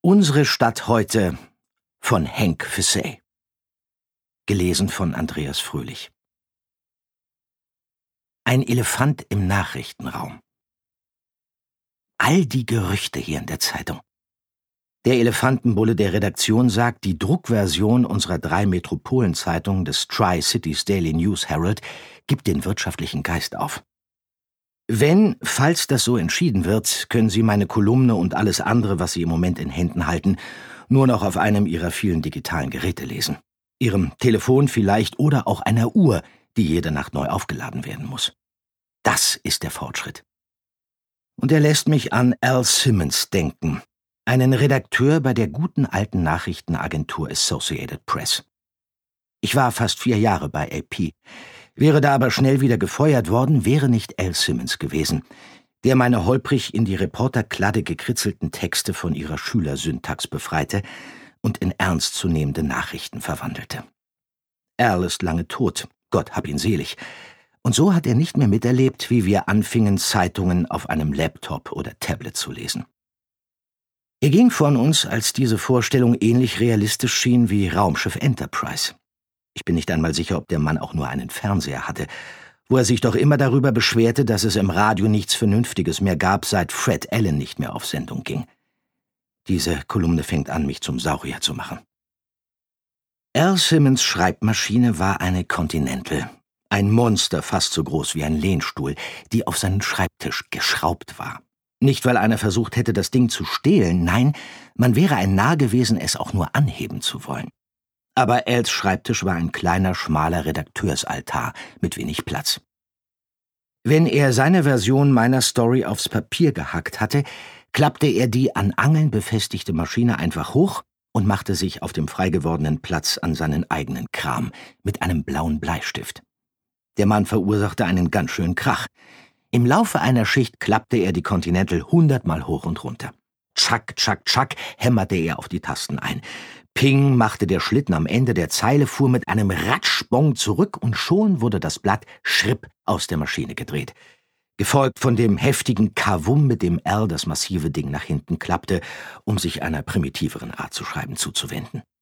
Unsere Stadt heute von Henk Fessey. Gelesen von Andreas Fröhlich. Ein Elefant im Nachrichtenraum. All die Gerüchte hier in der Zeitung. Der Elefantenbulle der Redaktion sagt, die Druckversion unserer 3 Metropolenzeitungen des Tri-Cities Daily News Herald gibt den wirtschaftlichen Geist auf. Falls das so entschieden wird, können Sie meine Kolumne und alles andere, was Sie im Moment in Händen halten, nur noch auf einem Ihrer vielen digitalen Geräte lesen. Ihrem Telefon vielleicht oder auch einer Uhr, die jede Nacht neu aufgeladen werden muss. Das ist der Fortschritt. Und er lässt mich an Al Simmons denken, einen Redakteur bei der guten alten Nachrichtenagentur Associated Press. Ich war fast 4 Jahre bei AP. Wäre da aber schnell wieder gefeuert worden, wäre nicht Al Simmons gewesen, der meine holprig in die Reporterkladde gekritzelten Texte von ihrer Schülersyntax befreite und in ernstzunehmende Nachrichten verwandelte. Al ist lange tot, Gott hab ihn selig. Und so hat er nicht mehr miterlebt, wie wir anfingen, Zeitungen auf einem Laptop oder Tablet zu lesen. Er ging von uns, als diese Vorstellung ähnlich realistisch schien wie Raumschiff Enterprise. Ich bin nicht einmal sicher, ob der Mann auch nur einen Fernseher hatte, wo er sich doch immer darüber beschwerte, dass es im Radio nichts Vernünftiges mehr gab, seit Fred Allen nicht mehr auf Sendung ging. Diese Kolumne fängt an, mich zum Saurier zu machen. Al Simmons' Schreibmaschine war eine Continental, ein Monster fast so groß wie ein Lehnstuhl, die auf seinen Schreibtisch geschraubt war. Nicht, weil einer versucht hätte, das Ding zu stehlen, nein, man wäre ein Narr gewesen, es auch nur anheben zu wollen. Aber Als Schreibtisch war ein kleiner, schmaler Redakteursaltar mit wenig Platz. Wenn er seine Version meiner Story aufs Papier gehackt hatte, klappte er die an Angeln befestigte Maschine einfach hoch und machte sich auf dem frei gewordenen Platz an seinen eigenen Kram mit einem blauen Bleistift. Der Mann verursachte einen ganz schönen Krach. Im Laufe einer Schicht klappte er die Continental 100-mal hoch und runter. Tschack, tschack, tschack hämmerte er auf die Tasten ein. Ping machte der Schlitten am Ende der Zeile, fuhr mit einem Ratschbong zurück und schon wurde das Blatt schripp aus der Maschine gedreht. Gefolgt von dem heftigen Kavum, mit dem Al das massive Ding nach hinten klappte, um sich einer primitiveren Art zu schreiben zuzuwenden.